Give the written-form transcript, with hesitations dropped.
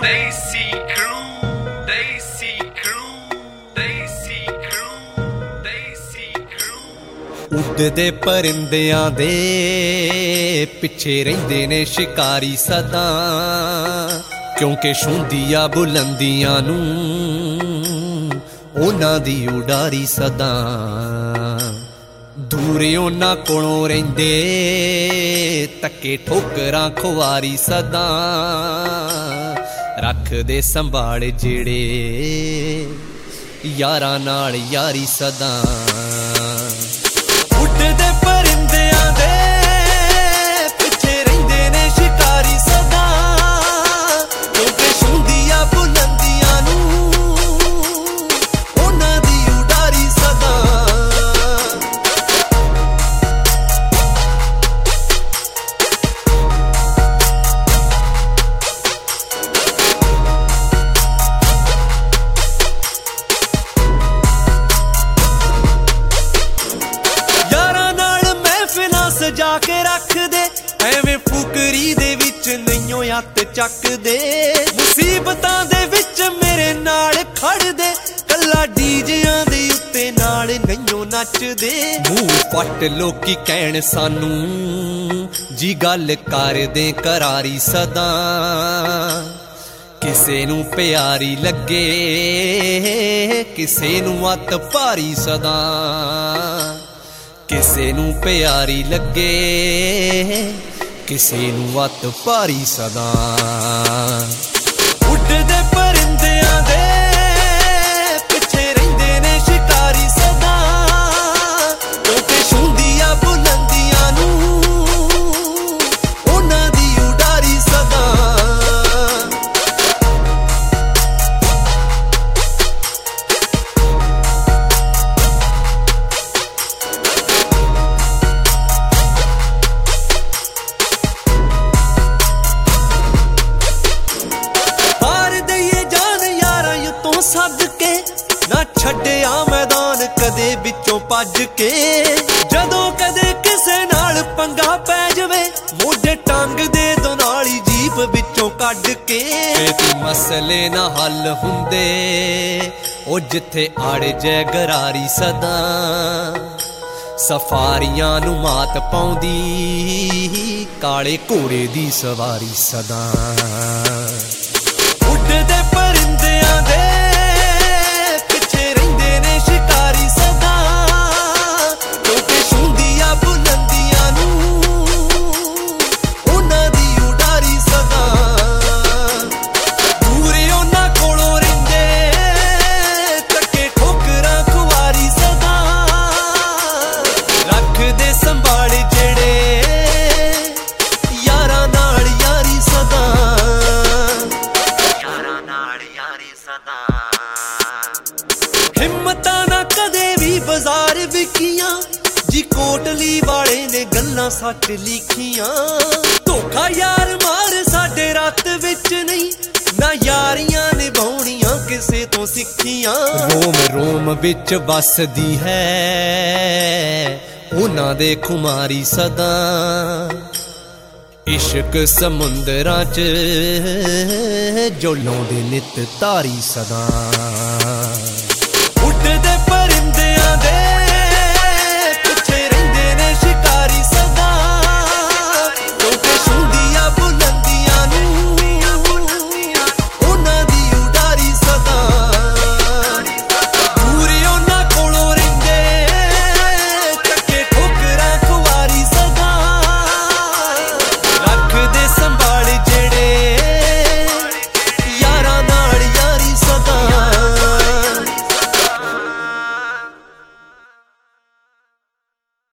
Desi Crew, Desi Crew, Desi Crew, Desi Crew। ਉੱਡਦੇ ਪਰਿੰਦਿਆਂ ਦੇ ਪਿੱਛੇ ਰਹਿੰਦੇ ਨੇ ਸ਼ਿਕਾਰੀ ਸਦਾ, ਕਿਉਂਕਿ ਛੂੰਦੀਆਂ ਬੁਲੰਦੀਆਂ ਨੂੰ ਉਹਨਾਂ ਦੀ ਉਡਾਰੀ ਸਦਾ। ਦੂਰ ਉਹਨਾਂ ਕੋਲੋਂ ਰਹਿੰਦੇ ਧੱਕੇ ਠੋਕਰਾਂ ਖੁਆਰੀ ਸਦਾ, ਰੱਖਦੇ ਸੰਭਾਲ ਜਿਹੜੇ ਯਾਰਾਂ ਨਾਲ ਯਾਰੀ ਸਦਾ। ਉੱਡਦੇ ਪਰਿੰਦਿਆਂ ਦੇ ਪਿੱਛੇ ਰਹਿੰਦੇ ਨੇ ਸ਼ਿਕਾਰੀ ਸਦਾ, ਕਿਉਂਕਿ ਛੂੰਦੀਆਂ ਬੁਲੰਦੀਆਂ ਨੂੰ ਉਹਨਾਂ ਦੀ ਉਡਾਰੀ ਸਦਾ। ਸਜਾ ਕੇ ਰੱਖਦੇ ਐਵੇਂ ਫੁਕਰੀ ਦੇ ਵਿੱਚ ਨਹੀਂਓ ਹੱਥ ਚੱਕਦੇ, ਮੁਸੀਬਤਾਂ ਦੇ ਵਿੱਚ ਮੇਰੇ ਨਾਲ ਖੜਦੇ, ਕੱਲਾ ਡੀਜਿਆਂ ਦੇ ਉੱਤੇ ਨਾਲ ਨਹੀਂਓ ਨੱਚਦੇ। ਮੂੰਹ ਫੱਟ ਲੋਕੀ ਕਹਿਣ ਸਾਨੂੰ ਜੀ ਗੱਲ ਕਰਦੇ ਕਰਾਰੀ ਸਦਾ, ਕਿਸੇ ਨੂੰ ਪਿਆਰੀ ਲੱਗੇ ਕਿਸੇ ਨੂੰ ਅੱਤ ਭਾਰੀ ਸਦਾ, ਕਿਸੇ ਨੂੰ ਪਿਆਰੀ ਲੱਗੇ ਕਿਸੇ ਨੂੰ ਅੱਤ ਭਾਰੀ ਸਦਾ। ਉੱਡਦੇ ਪਰਿੰਦਿਆਂ ਦੇ ਪਿੱਛੇ ਰਹਿੰਦੇ ਨੇ ਸ਼ਿਕਾਰੀ ਸਦਾ, ਕਿਉਂਕਿ ਛੂੰਦੀਆਂ ਬੁਲੰਦੀਆਂ ਨੂੰ ਉਹਨਾਂ ਦੀ ਉਡਾਰੀ ਸਦਾ। ਸੱਦ ਕੇ ਨਾ ਛੱਡਿਆ ਮੈਦਾਨ ਕਦੇ ਵਿੱਚੋਂ ਭੱਜ ਕੇ, ਜਦੋਂ ਕਦੇ ਕਿਸੇ ਨਾਲ ਪੰਗਾ ਪੈ ਜਾਵੇ ਮੋਢੇ ਟੰਗ ਦੇ ਦੋ ਨਾਲੀ ਜੀਪ ਵਿੱਚੋਂ ਕੱਢ ਕੇ। ਛੇਤੀ ਮਸਲੇ ਨਾ ਹੱਲ ਹੁੰਦੇ ਉਹ ਜਿੱਥੇ ਅੜ ਜੈ ਗਰਾਰੀ ਸਦਾ, ਸਫਾਰੀਆਂ ਨੂੰ ਮਾਤ ਪਾਉਂਦੀ ਕਾਲੇ ਘੋੜੇ ਦੀ ਸਵਾਰੀ ਸਦਾ। ਉੱਡਦੇ ਪਰਿੰਦਿਆਂ ਦੇ ਹਿੰਮਤਾਂ ਨਾ ਕਦੇ ਵੀ ਬਾਜ਼ਾਰ ਵਿਕੀਆਂ ਜੀ, ਕੋਟਲੀ ਵਾਲੇ ਨੇ ਗੱਲਾਂ ਸੱਚ ਲਿਖੀਆਂ। ਧੋਖਾ ਯਾਰ ਮਾਰ ਸਾਡੇ ਰੱਤ ਵਿੱਚ ਨਹੀਂ, ਨਾ ਯਾਰੀਆਂ ਨਿਭਾਉਣੀਆਂ ਕਿਸੇ ਤੋਂ ਸਿੱਖੀਆਂ। ਰੋਮ ਰੋਮ ਵਿੱਚ ਵੱਸਦੀ ਹੈ ਉਹਨਾਂ ਦੇ ਖੁਮਾਰੀ ਸਦਾ, ਇਸ਼ਕ ਸਮੁੰਦਰਾਂ 'ਚ ਜੋ ਲਾਉਂਦੇ ਨਿਤ ਤਾਰੀ ਸਦਾ।